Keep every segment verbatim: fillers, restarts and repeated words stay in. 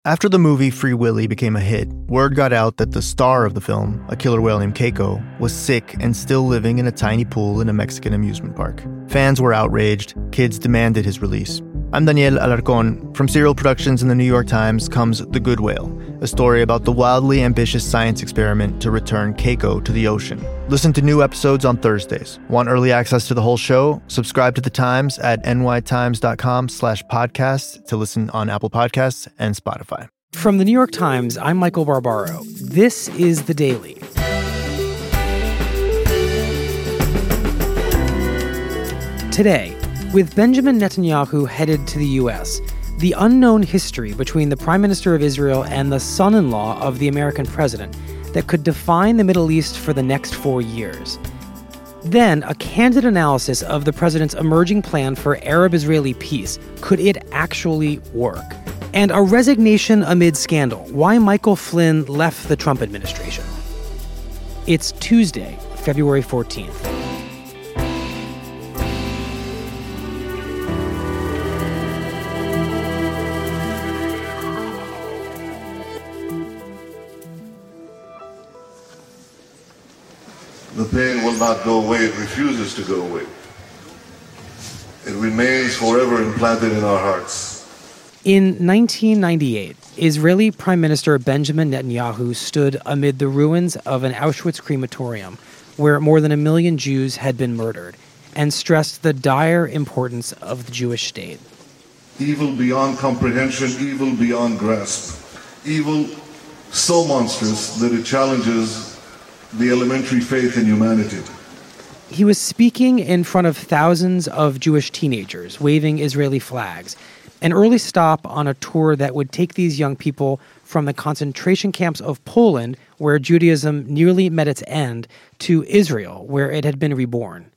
After the movie Free Willy became a hit, word got out that the star of the film, a killer whale named Keiko, was sick and still living in a tiny pool in a Mexican amusement park. Fans were outraged. Kids demanded his release. I'm Daniel Alarcón. From Serial Productions and the New York Times comes The Good Whale, a story about the wildly ambitious science experiment to return Keiko to the ocean. Listen to new episodes on Thursdays. Want early access to the whole show? Subscribe to The Times at nytimes.com slash podcast to listen on Apple Podcasts and Spotify. From the New York Times, I'm Michael Barbaro. This is The Daily. Today, with Benjamin Netanyahu headed to the U S, the unknown history between the Prime Minister of Israel and the son-in-law of the American president that could define the Middle East for the next four years. Then, a candid analysis of the president's emerging plan for Arab-Israeli peace. Could it actually work? And a resignation amid scandal. Why Michael Flynn left the Trump administration. It's Tuesday, February fourteenth. The pain will not go away. It refuses to go away. It remains forever implanted in our hearts. In nineteen ninety-eight, Israeli Prime Minister Benjamin Netanyahu stood amid the ruins of an Auschwitz crematorium where more than a million Jews had been murdered and stressed the dire importance of the Jewish state. Evil beyond comprehension, evil beyond grasp. Evil so monstrous that it challenges the elementary faith in humanity. He was speaking in front of thousands of Jewish teenagers, waving Israeli flags, an early stop on a tour that would take these young people from the concentration camps of Poland, where Judaism nearly met its end, to Israel, where it had been reborn.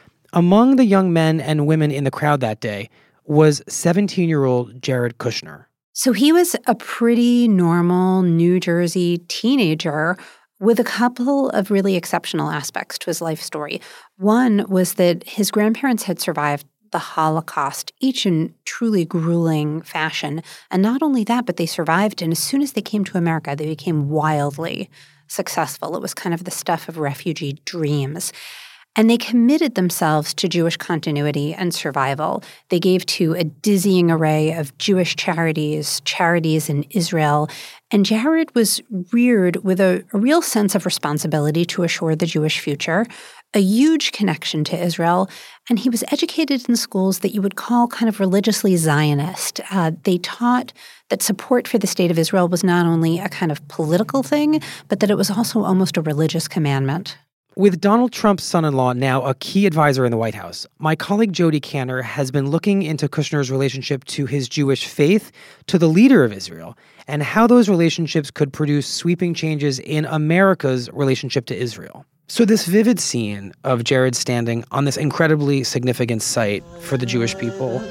Among the young men and women in the crowd that day was seventeen-year-old Jared Kushner. So he was a pretty normal New Jersey teenager with a couple of really exceptional aspects to his life story. One was that his grandparents had survived the Holocaust, each in truly grueling fashion. And not only that, but they survived, and as soon as they came to America, they became wildly successful. It was kind of the stuff of refugee dreams. And they committed themselves to Jewish continuity and survival. They gave to a dizzying array of Jewish charities, charities in Israel. And Jared was reared with a, a real sense of responsibility to assure the Jewish future, a huge connection to Israel, and he was educated in schools that you would call kind of religiously Zionist. Uh, they taught that support for the state of Israel was not only a kind of political thing, but that it was also almost a religious commandment. With Donald Trump's son-in-law now a key advisor in the White House, my colleague Jody Kanner has been looking into Kushner's relationship to his Jewish faith, to the leader of Israel, and how those relationships could produce sweeping changes in America's relationship to Israel. So this vivid scene of Jared standing on this incredibly significant site for the Jewish people.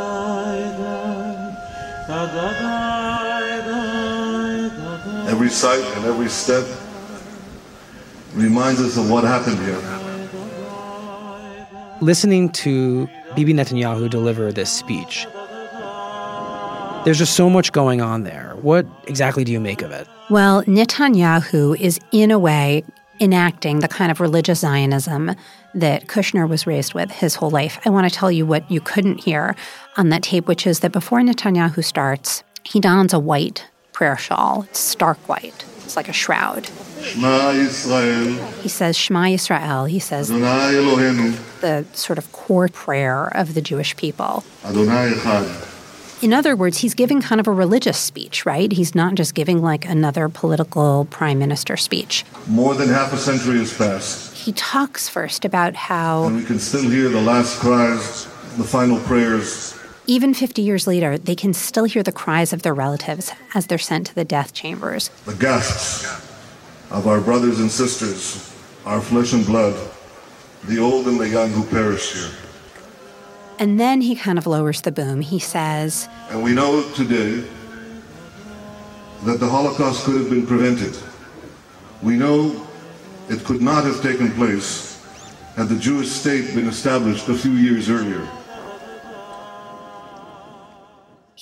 Every sight and every step reminds us of what happened here. Listening to Bibi Netanyahu deliver this speech, there's just so much going on there. What exactly do you make of it? Well, Netanyahu is, in a way, enacting the kind of religious Zionism that Kushner was raised with his whole life. I want to tell you what you couldn't hear on that tape, which is that before Netanyahu starts, he dons a white prayer shawl. It's stark white. It's like a shroud. Shema Yisrael. He says Shema Yisrael. He says Adonai Eloheinu. The sort of core prayer of the Jewish people. Adonai Echad. In other words, he's giving kind of a religious speech, right? He's not just giving like another political prime minister speech. More than half a century has passed. He talks first about how... And we can still hear the last cries, the final prayers. Even fifty years later, they can still hear the cries of their relatives as they're sent to the death chambers. The gasps of our brothers and sisters, our flesh and blood, the old and the young who perish here. And then he kind of lowers the boom. He says, and we know today that the Holocaust could have been prevented. We know it could not have taken place had the Jewish state been established a few years earlier.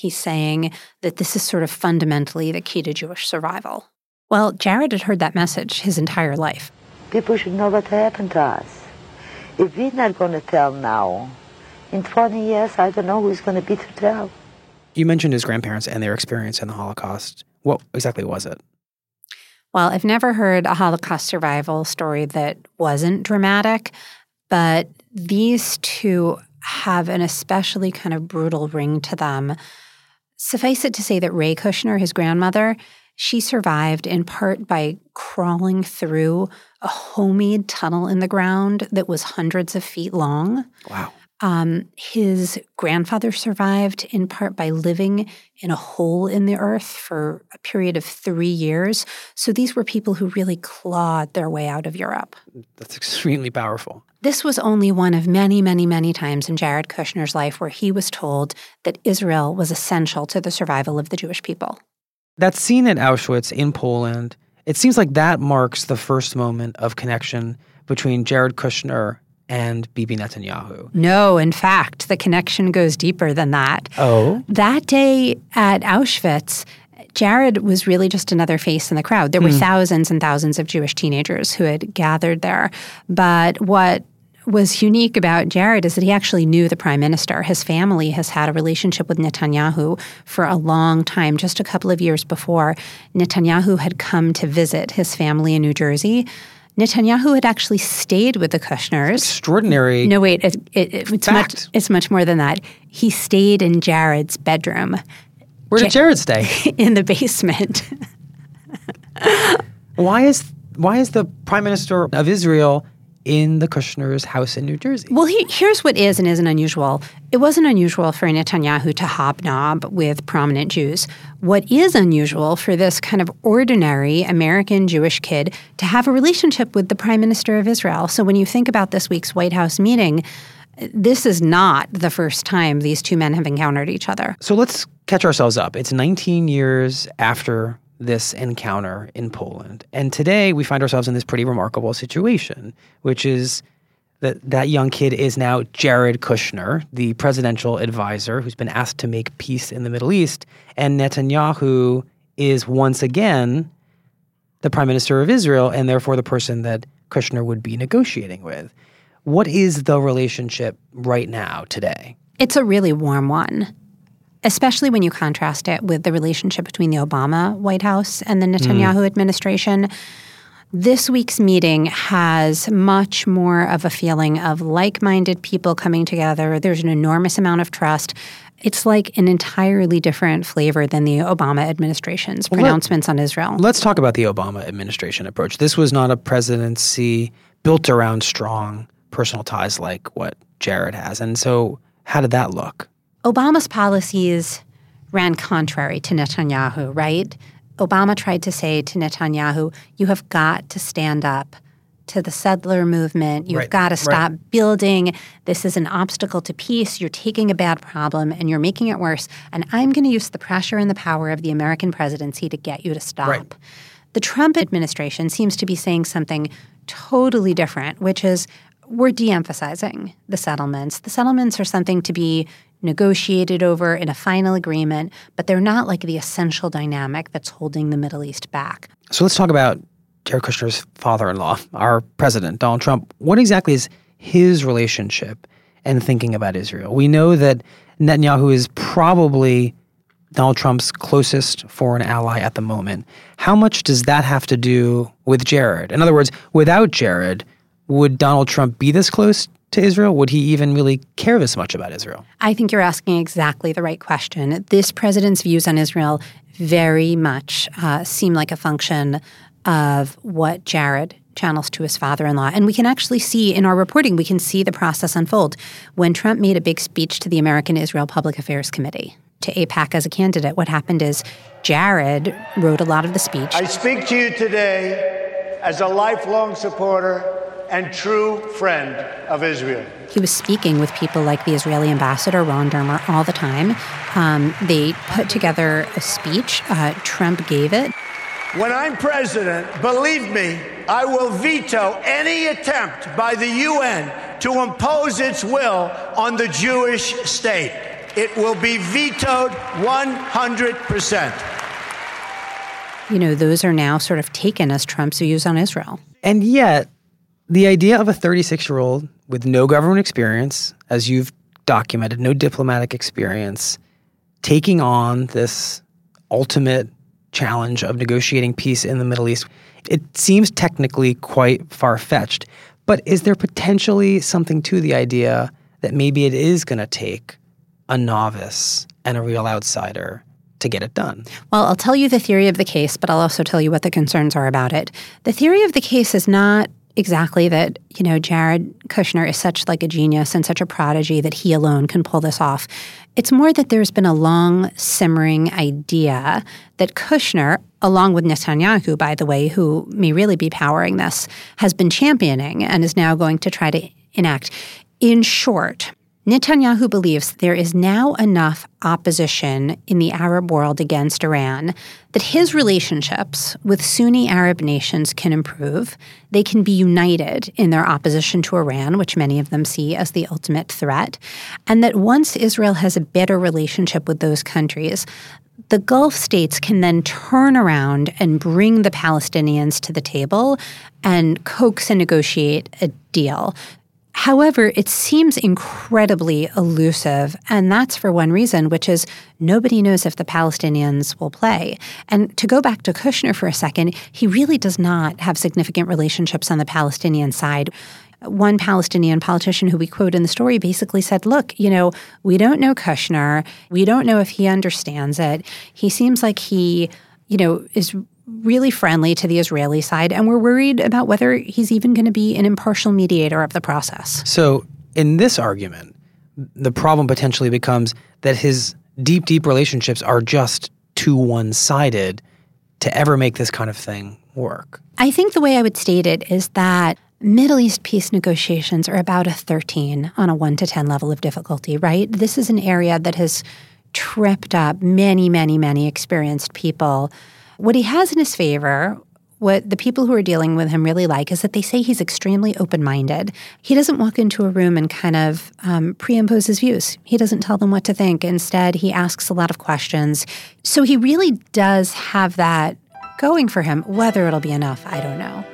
He's saying that this is sort of fundamentally the key to Jewish survival. Well, Jared had heard that message his entire life. People should know what happened to us. If we're not going to tell now, in twenty years, I don't know who's going to be to tell. You mentioned his grandparents and their experience in the Holocaust. What exactly was it? Well, I've never heard a Holocaust survival story that wasn't dramatic, but these two have an especially kind of brutal ring to them. Suffice it to say that Ray Kushner, his grandmother, she survived in part by crawling through a homemade tunnel in the ground that was hundreds of feet long. Wow. Um, his grandfather survived in part by living in a hole in the earth for a period of three years. So these were people who really clawed their way out of Europe. That's extremely powerful. This was only one of many, many, many times in Jared Kushner's life where he was told that Israel was essential to the survival of the Jewish people. That scene at Auschwitz in Poland, it seems like that marks the first moment of connection between Jared Kushner and Bibi Netanyahu. No, in fact, the connection goes deeper than that. Oh? That day at Auschwitz, Jared was really just another face in the crowd. There were Mm. thousands and thousands of Jewish teenagers who had gathered there. But what was unique about Jared is that he actually knew the prime minister. His family has had a relationship with Netanyahu for a long time. Just a couple of years before, Netanyahu had come to visit his family in New Jersey. Netanyahu had actually stayed with the Kushners. Extraordinary. No, wait, it, it, it's, much, it's much more than that. He stayed in Jared's bedroom. Where did Jared stay? In the basement. Why is why is the prime minister of Israel in the Kushner's house in New Jersey? Well, he, here's what is and isn't unusual. It wasn't unusual for Netanyahu to hobnob with prominent Jews. What is unusual for this kind of ordinary American Jewish kid to have a relationship with the Prime Minister of Israel. So when you think about this week's White House meeting, this is not the first time these two men have encountered each other. So let's catch ourselves up. It's nineteen years after this encounter in Poland. And today we find ourselves in this pretty remarkable situation, which is that that young kid is now Jared Kushner, the presidential advisor who's been asked to make peace in the Middle East. And Netanyahu is once again the prime minister of Israel and therefore the person that Kushner would be negotiating with. What is the relationship right now today? It's a really warm one, especially when you contrast it with the relationship between the Obama White House and the Netanyahu mm. administration. This week's meeting has much more of a feeling of like-minded people coming together. There's an enormous amount of trust. It's like an entirely different flavor than the Obama administration's well, pronouncements let, on Israel. Let's talk about the Obama administration approach. This was not a presidency built around strong personal ties like what Jared has. And so how did that look? Obama's policies ran contrary to Netanyahu, right? Obama tried to say to Netanyahu, you have got to stand up to the settler movement. You've right, got to stop right. building. This is an obstacle to peace. You're taking a bad problem and you're making it worse. And I'm going to use the pressure and the power of the American presidency to get you to stop. Right. The Trump administration seems to be saying something totally different, which is we're de-emphasizing the settlements. The settlements are something to be negotiated over in a final agreement, but they're not like the essential dynamic that's holding the Middle East back. So let's talk about Jared Kushner's father-in-law, our president, Donald Trump. What exactly is his relationship and thinking about Israel? We know that Netanyahu is probably Donald Trump's closest foreign ally at the moment. How much does that have to do with Jared? In other words, without Jared, would Donald Trump be this close to Israel? Would he even really care this much about Israel? I think you're asking exactly the right question. This president's views on Israel very much uh, seem like a function of what Jared channels to his father-in-law. And we can actually see in our reporting, we can see the process unfold. When Trump made a big speech to the American Israel Public Affairs Committee, to AIPAC as a candidate, what happened is Jared wrote a lot of the speech. I speak to you today as a lifelong supporter and true friend of Israel. He was speaking with people like the Israeli ambassador, Ron Dermer, all the time. Um, they put together a speech. Uh, Trump gave it. When I'm president, believe me, I will veto any attempt by the U N to impose its will on the Jewish state. it will be vetoed one hundred percent. You know, those are now sort of taken as Trump's views on Israel. And yet, the idea of a thirty-six-year-old with no government experience, as you've documented, no diplomatic experience, taking on this ultimate challenge of negotiating peace in the Middle East, it seems technically quite far-fetched. But is there potentially something to the idea that maybe it is going to take a novice and a real outsider to get it done? Well, I'll tell you the theory of the case, but I'll also tell you what the concerns are about it. The theory of the case is not exactly that, you know, Jared Kushner is such like a genius and such a prodigy that he alone can pull this off. It's more that there's been a long simmering idea that Kushner, along with Netanyahu, by the way, who may really be powering this, has been championing and is now going to try to enact. In short, Netanyahu believes there is now enough opposition in the Arab world against Iran that his relationships with Sunni Arab nations can improve. They can be united in their opposition to Iran, which many of them see as the ultimate threat, and that once Israel has a better relationship with those countries, the Gulf states can then turn around and bring the Palestinians to the table and coax and negotiate a deal. However, it seems incredibly elusive, and that's for one reason, which is nobody knows if the Palestinians will play. And to go back to Kushner for a second, he really does not have significant relationships on the Palestinian side. One Palestinian politician who we quote in the story basically said, look, you know, we don't know Kushner. We don't know if he understands it. He seems like he, you know, is really friendly to the Israeli side, and we're worried about whether he's even going to be an impartial mediator of the process. So in this argument, the problem potentially becomes that his deep, deep relationships are just too one-sided to ever make this kind of thing work. I think the way I would state it is that Middle East peace negotiations are about a thirteen on a one to ten level of difficulty, right? This is an area that has tripped up many, many, many experienced people. What he has in his favor, what the people who are dealing with him really like, is that they say he's extremely open-minded. He doesn't walk into a room and kind of um, pre-impose his views. He doesn't tell them what to think. Instead, he asks a lot of questions. So he really does have that going for him. Whether it'll be enough, I don't know.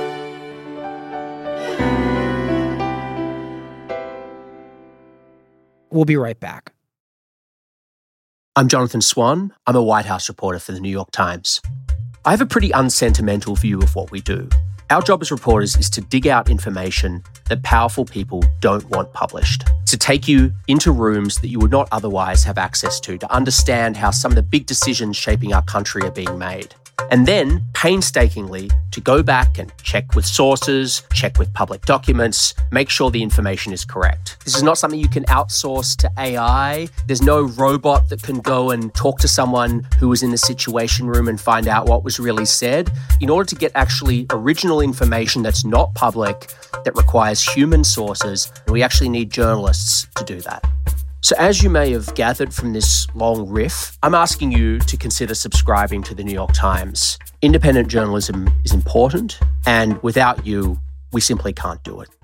We'll be right back. I'm Jonathan Swan. I'm a White House reporter for the New York Times. I have a pretty unsentimental view of what we do. Our job as reporters is to dig out information that powerful people don't want published, to take you into rooms that you would not otherwise have access to, to understand how some of the big decisions shaping our country are being made. And then, painstakingly, to go back and check with sources, check with public documents, make sure the information is correct. This is not something you can outsource to A I. There's no robot that can go and talk to someone who was in the Situation Room and find out what was really said. In order to get actually original information that's not public, that requires human sources, we actually need journalists to do that. So as you may have gathered from this long riff, I'm asking you to consider subscribing to the New York Times. Independent journalism is important, and without you, we simply can't do it.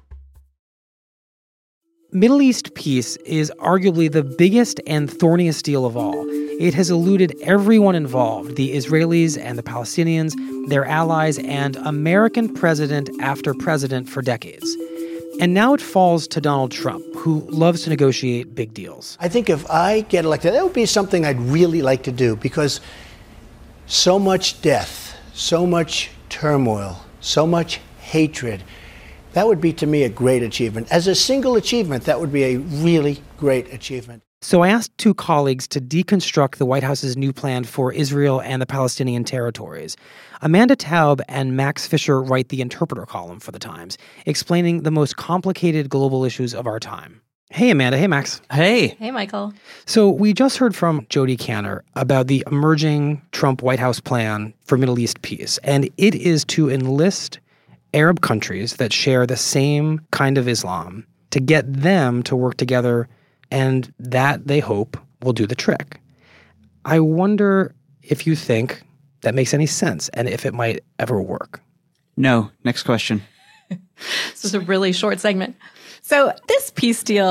Middle East peace is arguably the biggest and thorniest deal of all. It has eluded everyone involved, the Israelis and the Palestinians, their allies, and American president after president for decades. And now it falls to Donald Trump, who loves to negotiate big deals. I think if I get elected, that would be something I'd really like to do, because so much death, so much turmoil, so much hatred, that would be to me a great achievement. As a single achievement, that would be a really great achievement. So I asked two colleagues to deconstruct the White House's new plan for Israel and the Palestinian territories. Amanda Taub and Max Fisher write the interpreter column for The Times, explaining the most complicated global issues of our time. Hey, Amanda. Hey, Max. Hey. Hey, Michael. So we just heard from Jody Kanner about the emerging Trump White House plan for Middle East peace, and it is to enlist Arab countries that share the same kind of Islam to get them to work together, and that, they hope, will do the trick. I wonder if you think that makes any sense and if it might ever work. No. Next question. This is a really short segment. So this peace deal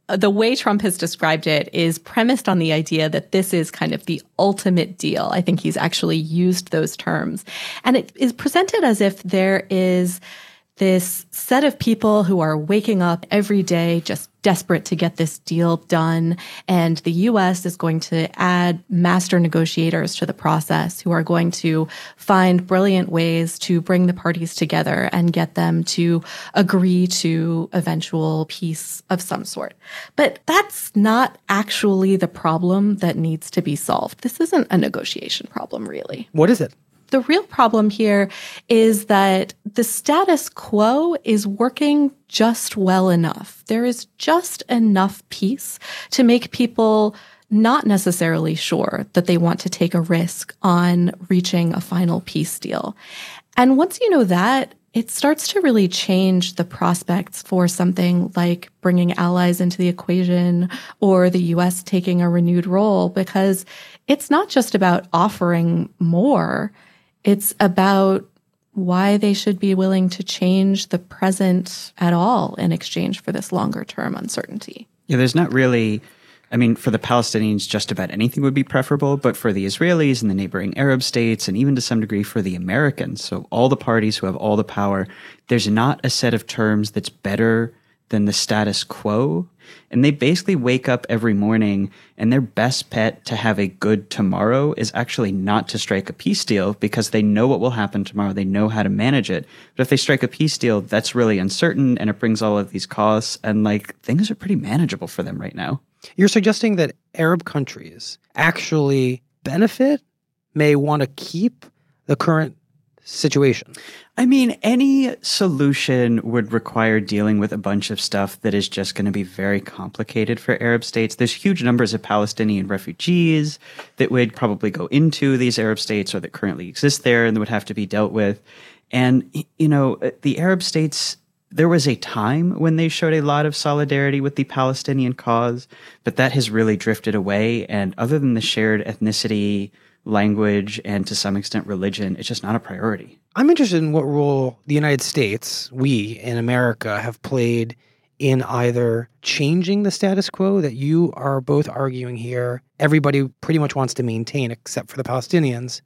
the way Trump has described it is premised on the idea that this is kind of the ultimate deal. I think he's actually used those terms. And it is presented as if there is this set of people who are waking up every day just desperate to get this deal done. And the U S is going to add master negotiators to the process who are going to find brilliant ways to bring the parties together and get them to agree to eventual peace of some sort. But that's not actually the problem that needs to be solved. This isn't a negotiation problem, really. What is it? The real problem here is that the status quo is working just well enough. There is just enough peace to make people not necessarily sure that they want to take a risk on reaching a final peace deal. And once you know that, it starts to really change the prospects for something like bringing allies into the equation or the U S taking a renewed role, because it's not just about offering more. It's about why they should be willing to change the present at all in exchange for this longer term uncertainty. Yeah, there's not really, I mean, for the Palestinians, just about anything would be preferable, but for the Israelis and the neighboring Arab states, and even to some degree for the Americans, so all the parties who have all the power, there's not a set of terms that's better than the status quo. And they basically wake up every morning and their best bet to have a good tomorrow is actually not to strike a peace deal, because they know what will happen tomorrow. They know how to manage it. But if they strike a peace deal, that's really uncertain and it brings all of these costs, and like things are pretty manageable for them right now. You're suggesting that Arab countries actually benefit, may want to keep the current situation? I mean, any solution would require dealing with a bunch of stuff that is just going to be very complicated for Arab states. There's huge numbers of Palestinian refugees that would probably go into these Arab states or that currently exist there and that would have to be dealt with. And, you know, the Arab states, there was a time when they showed a lot of solidarity with the Palestinian cause, but that has really drifted away. And other than the shared ethnicity, language, and to some extent religion, it's just not a priority. I'm interested in what role the United States, we in America, have played in either changing the status quo that you are both arguing here, everybody pretty much wants to maintain except for the Palestinians,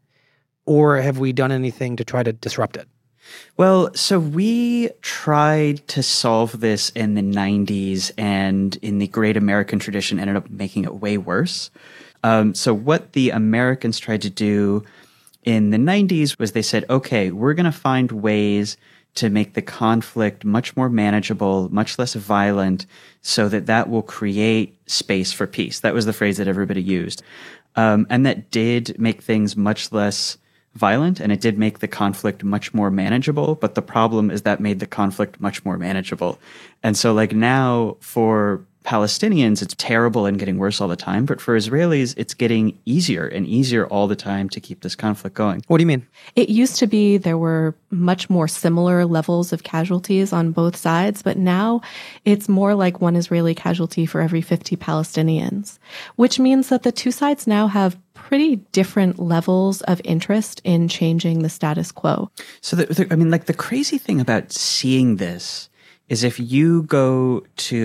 or have we done anything to try to disrupt it? Well, so we tried to solve this in the nineties, and in the great American tradition ended up making it way worse. Um, so what the Americans tried to do in the nineties was they said, okay, we're going to find ways to make the conflict much more manageable, much less violent, so that that will create space for peace. That was the phrase that everybody used. Um, and that did make things much less violent, and it did make the conflict much more manageable. But the problem is that made the conflict much more manageable. And so like now for Palestinians, it's terrible and getting worse all the time. But for Israelis, it's getting easier and easier all the time to keep this conflict going. What do you mean? It used to be there were much more similar levels of casualties on both sides, but now it's more like one Israeli casualty for every fifty Palestinians, which means that the two sides now have pretty different levels of interest in changing the status quo. So, the, the, I mean, like the crazy thing about seeing this is if you go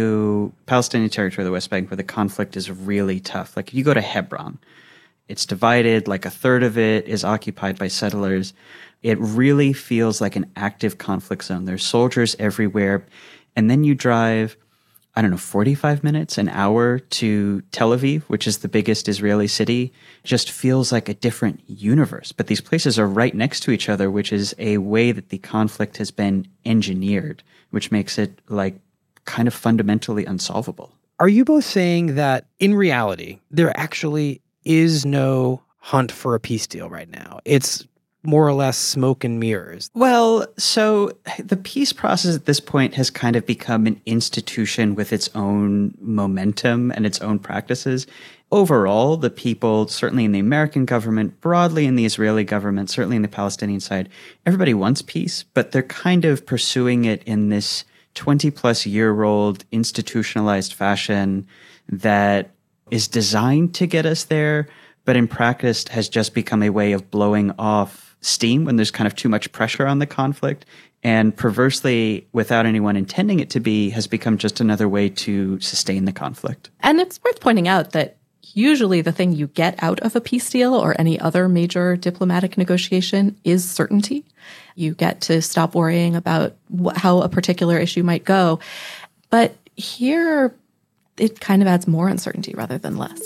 to Palestinian territory, the West Bank, where the conflict is really tough, like if you go to Hebron, it's divided, like a third of it is occupied by settlers. It really feels like an active conflict zone. There's soldiers everywhere. And then you drive, I don't know, forty-five minutes, an hour to Tel Aviv, which is the biggest Israeli city. It just feels like a different universe. But these places are right next to each other, which is a way that the conflict has been engineered, which makes it like kind of fundamentally unsolvable. Are you both saying that in reality, there actually is no hunt for a peace deal right now? It's more or less smoke and mirrors. Well, so the peace process at this point has kind of become an institution with its own momentum and its own practices. Overall, the people, certainly in the American government, broadly in the Israeli government, certainly in the Palestinian side, everybody wants peace, but they're kind of pursuing it in this twenty-plus-year-old institutionalized fashion that is designed to get us there, but in practice has just become a way of blowing off steam, when there's kind of too much pressure on the conflict. And perversely, without anyone intending it to be, has become just another way to sustain the conflict. And it's worth pointing out that usually the thing you get out of a peace deal or any other major diplomatic negotiation is certainty. You get to stop worrying about wh- how a particular issue might go. But here, it kind of adds more uncertainty rather than less.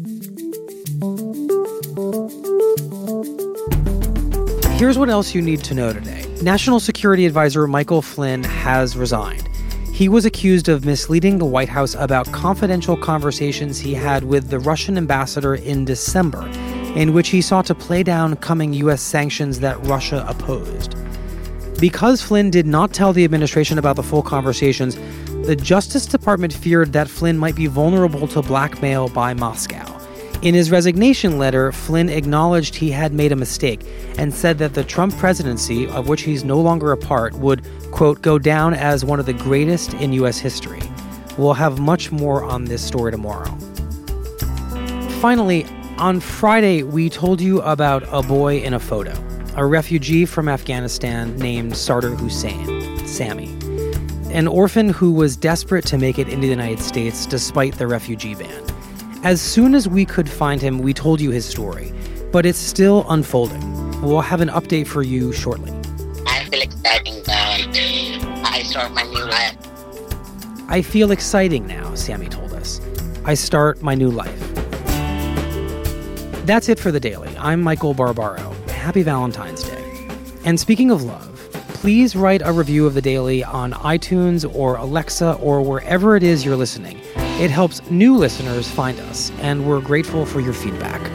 Here's what else you need to know today. National Security Advisor Michael Flynn has resigned. He was accused of misleading the White House about confidential conversations he had with the Russian ambassador in December, in which he sought to play down coming U S sanctions that Russia opposed. Because Flynn did not tell the administration about the full conversations, the Justice Department feared that Flynn might be vulnerable to blackmail by Moscow. In his resignation letter, Flynn acknowledged he had made a mistake and said that the Trump presidency, of which he's no longer a part, would, quote, go down as one of the greatest in U S history. We'll have much more on this story tomorrow. Finally, on Friday, we told you about a boy in a photo, a refugee from Afghanistan named Sardar Hussein, Sammy, an orphan who was desperate to make it into the United States despite the refugee ban. As soon as we could find him, we told you his story, but it's still unfolding. We'll have an update for you shortly. I feel exciting now. I start my new life. I feel exciting now, Sammy told us. I start my new life. That's it for The Daily. I'm Michael Barbaro. Happy Valentine's Day. And speaking of love, please write a review of The Daily on iTunes or Alexa or wherever it is you're listening. It helps new listeners find us, and we're grateful for your feedback.